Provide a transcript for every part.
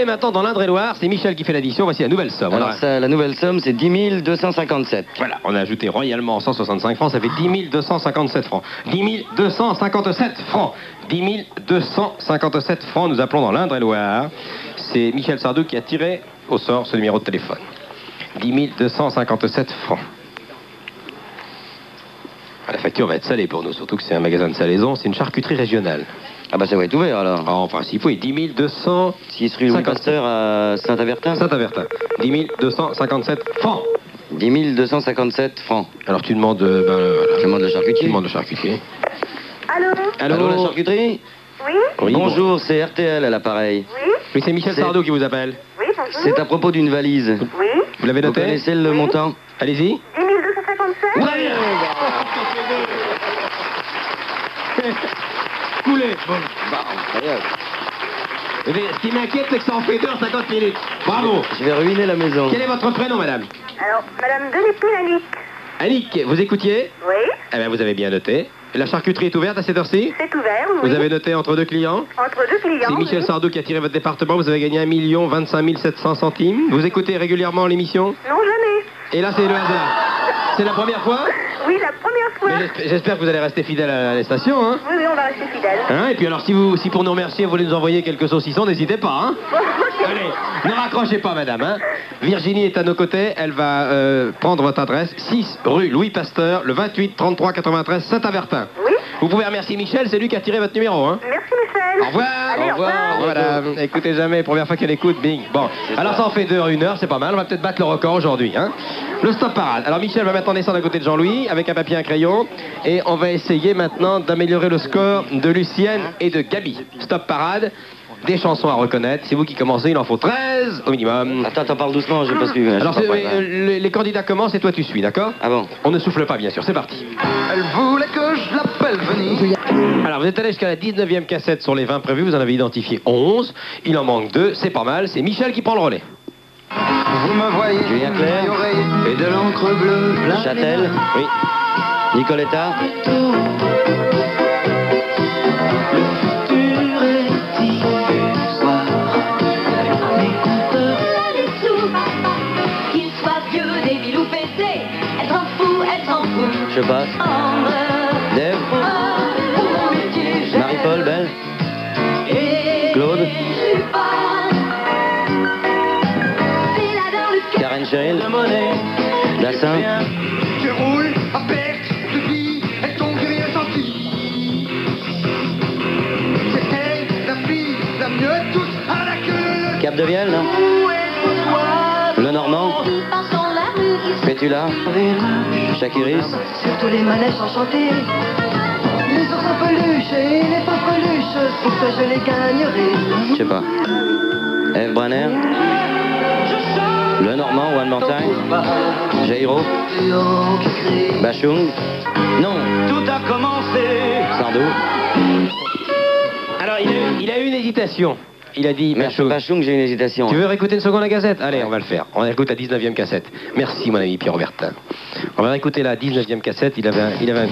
maintenant dans l'Indre-et-Loire, c'est Michel qui fait l'addition, voici la nouvelle somme. Alors ça, la nouvelle somme, c'est 10 257. Voilà, on a ajouté royalement 165 francs, ça fait 10 257 francs. 10 257 francs. 10 257 francs, nous appelons dans l'Indre-et-Loire. C'est Michel Sardou qui a tiré au sort ce numéro de téléphone. 10 257 francs. La facture va être salée pour nous, surtout que c'est un magasin de salaison, c'est une charcuterie régionale. Ah bah ça va être ouvert alors. Ah, en principe, oui, 10 200... 6 rue Louis Pasteur à Saint-Avertin. Saint-Avertin. 10 257 francs. 10 257 francs. Alors tu demandes... voilà. Je demande le charcutier. Tu demandes le charcutier. Allô? Allô, la charcuterie? Oui? Oui, Bonjour, c'est RTL à l'appareil. Oui? Oui, c'est Michel Sardou qui vous appelle. Oui, bonjour. C'est à propos d'une valise. Oui? Vous l'avez Vous noté? connaissez le montant? Allez-y. 10 257? Très bien. Coulé. Bon. Eh bien, ce qui m'inquiète, c'est que ça en fait 2h50 minutes. Bravo. Je vais ruiner la maison. Quel est votre prénom, madame? Alors, Madame Delépine Annick. Annick, vous écoutiez? Oui? Eh bien, vous avez bien noté. La charcuterie est ouverte à cette heure-ci? C'est ouvert, oui. Vous avez noté entre deux clients? Entre deux clients. C'est Michel oui. Sardou qui a tiré votre département. Vous avez gagné 1 25 700 centimes. Vous écoutez régulièrement l'émission? Non, jamais. Et là, c'est le hasard. C'est la première fois? Oui, la première fois. Mais j'espère que vous allez rester fidèle à la station, hein? Oui, on va rester fidèles. Hein? Et puis alors, si pour nous remercier, vous voulez nous envoyer quelques saucissons, n'hésitez pas, hein? Allez, ne raccrochez pas, madame, hein? Virginie est à nos côtés, elle va prendre votre adresse, 6 rue Louis Pasteur, le 28 33 93 Saint-Avertin. Oui? Vous pouvez remercier Michel, c'est lui qui a tiré votre numéro, hein? Merci, Michel. Au revoir. Allez, au revoir. Voilà, écoutez jamais, première fois qu'elle écoute, bing. Bon, alors ça en fait 2 heures, 1 heure, c'est pas mal, on va peut-être battre le record aujourd'hui, hein? Le stop parade. Alors Michel va maintenant descendre à côté de Jean-Louis avec un papier et un crayon et on va essayer maintenant d'améliorer le score de Lucienne et de Gabi. Stop parade, des chansons à reconnaître. C'est vous qui commencez, il en faut 13 au minimum. Attends, parle doucement, j'ai pas suivi. Alors les candidats commencent et toi tu suis, d'accord? Ah bon? On ne souffle pas bien sûr, c'est parti. Elle voulait que je l'appelle Venise. Alors vous êtes allé jusqu'à la 19e cassette sur les 20 prévues, vous en avez identifié 11, il en manque 2, c'est pas mal, c'est Michel qui prend le relais. Vous me voyez, Julien Clerc. et de l'encre bleue. Châtel. Oui. Nicoletta. Qu'il soit vieux, débile ou pété, elle s'en fout, elle s'en fout. Je passe. Dave. Marie-Paul, Belle. Claude. Karen Cheryl. Dassin. Je roule à perte de vie, et ton rien senti. C'était la fille la mieux toute à la queue. Cap de Vielle, non? Le Normand. Pétula. Chakiris. Surtout les manèges enchantés. Les ours en peluche et les pas peluches, pour ça je les gagnerai. Je sais pas. Eve Branner. Le Normand, One More Time. Jairo. Bachung. Non. Tout a commencé. Sardou. Alors il a eu une hésitation. Il a dit Merci Bachung. Bachung, j'ai une hésitation. Tu veux réécouter une seconde la gazette? Allez, on va le faire. On écoute la 19e cassette. Merci mon ami Pierre-Robertin. On va réécouter la 19e cassette, il avait un...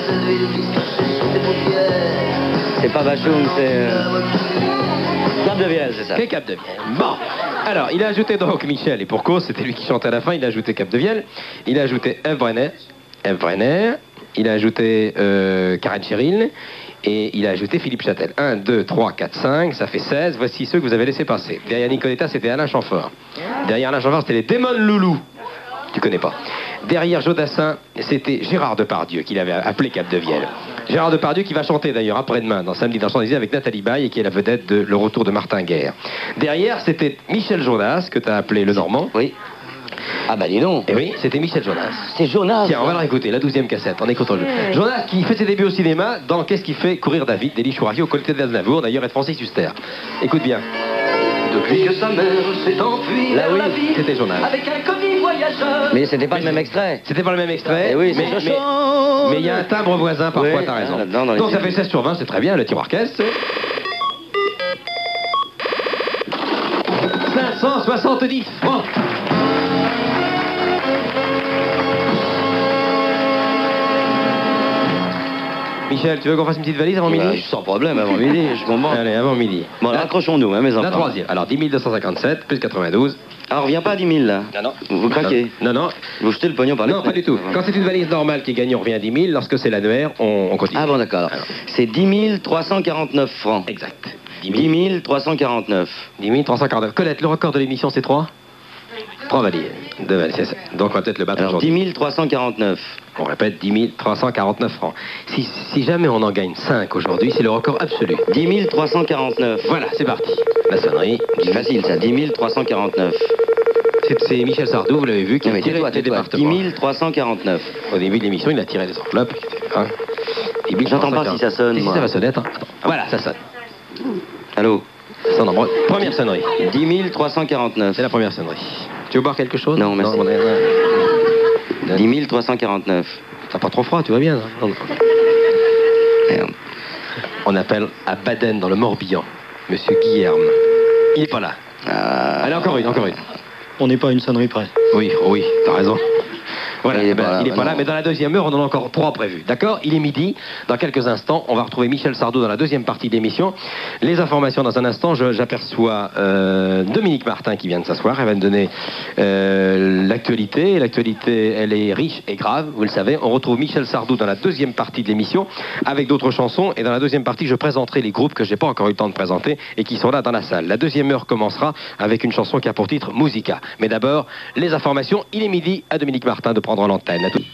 C'est pas Bachung, c'est... Cap de Vielle, c'est ça. Quel Cap de Vielle? Bon. Alors, il a ajouté donc Michel, et pour cause, c'était lui qui chantait à la fin, il a ajouté Cap de Vielle. Il a ajouté Eve Brenner. Il a ajouté Karen Cheryl. Et il a ajouté Philippe Châtel. 1, 2, 3, 4, 5, ça fait 16. Voici ceux que vous avez laissés passer. Derrière Nicoletta, c'était Alain Chamfort. Derrière Alain Chamfort, c'était les Démons Loulou. Tu connais pas. Derrière Jodassin, c'était Gérard Depardieu, qu'il avait appelé Cap de Vielle. Gérard Depardieu qui va chanter d'ailleurs après-demain dans Samedi dans Champs-Élysées avec Nathalie Baye et qui est la vedette de Le Retour de Martin Guerre. Derrière, c'était Michel Jonas, que tu as appelé le Normand. Oui. Ah bah dis donc. Et oui, c'était Michel Jonas. C'est Jonas. Tiens, on va la réécouter, la 12e cassette, en écoutant le jeu. Jonas qui fait ses débuts au cinéma dans Qu'est-ce qui fait courir David d'Élie Chouraki aux côtés d'Aznavour, d'ailleurs, et de Francis Huster. Écoute bien. Depuis que sa mère s'est enfuie Là vers oui, la vie, c'était Jonas. avec un commis voyageur. Mais c'était pas le même extrait. C'était pas le même extrait, Eh oui, mais il y a un timbre voisin parfois, Oui, t'as raison. là-dedans, dans les Donc ça films. fait 16 sur 20, c'est très bien, le tir orchestre. 570 francs. Michel, tu veux qu'on fasse une petite valise avant midi? Sans problème, avant midi, je comprends. Allez, avant midi. Bon, alors accrochons-nous, hein, mes enfants. La troisième. Alors, 10 257 plus 92. Alors, on revient pas à 10 000, là. Non. Vous craquez. Non, non. Vous jetez le pognon par les Non, pas du tout. Quand c'est une valise normale qui gagne, on revient à 10 000. Lorsque c'est l'annuaire, on continue. Ah bon, d'accord. C'est 10 349 francs. Exact. 10 349. 10 349. Colette, le record de l'émission, c'est 3 valises. 2 valises, c'est ça. Donc, on va peut-être le battre Alors, aujourd'hui. 10 349. On répète, 10 349 francs. Si jamais on en gagne 5 aujourd'hui, c'est le record absolu. 10 349. Voilà, c'est parti. La sonnerie. C'est facile, ça. 10 349. C'est Michel Sardou, vous l'avez vu, qui Non, a mais tiré tais-toi, les tais-toi. départements. 10 349. Au début de l'émission, il a tiré les enveloppes. Hein. 10 J'entends pas 349. si ça sonne, Si moi. ça va sonner, attends. Voilà, ça sonne. Allô? Ça sonne en bras. Première sonnerie. 10 349. C'est la première sonnerie. Tu veux boire quelque chose? Non, merci. on est- 10 349. T'as pas trop froid, tu vas bien. Hein? Non. Merde. On appelle à Baden, dans le Morbihan, Monsieur Guillerme. Il est pas là. Allez, encore une. On n'est pas à une sonnerie près. Oui, t'as raison. Voilà, Il est pas là, mais dans la deuxième heure, on en a encore 3 prévus. D'accord? Il est midi. Dans quelques instants, on va retrouver Michel Sardou dans la deuxième partie de l'émission. Les informations dans un instant, j'aperçois Dominique Martin qui vient de s'asseoir. Elle va me donner l'actualité. L'actualité, elle est riche et grave, vous le savez. On retrouve Michel Sardou dans la deuxième partie de l'émission avec d'autres chansons. Et dans la deuxième partie, je présenterai les groupes que je n'ai pas encore eu le temps de présenter et qui sont là dans la salle. La deuxième heure commencera avec une chanson qui a pour titre Musica. Mais d'abord, les informations. Il est midi à Dominique Martin de prendre l'antenne. À tout.